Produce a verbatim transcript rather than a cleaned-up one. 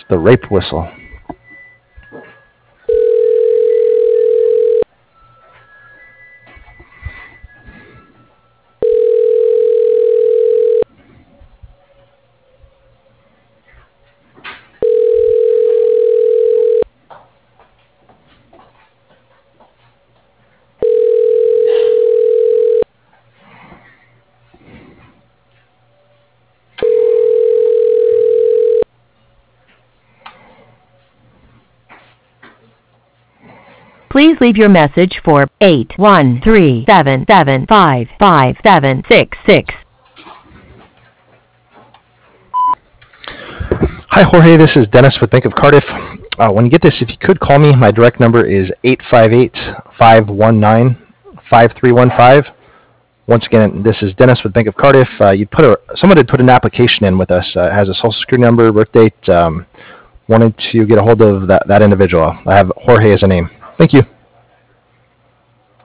the rape whistle. Please leave your message for eight one three seven seven five five seven six six. Hi, Jorge. This is Dennis with Bank of Cardiff. Uh, when you get this, if you could call me, my direct number is eight five eight, five one nine, five three one five. Once again, this is Dennis with Bank of Cardiff. Uh, you put a someone had put an application in with us. Uh, it has a social security number, birth date. Um, wanted to get a hold of that, that individual. I have Jorge as a name. Thank you.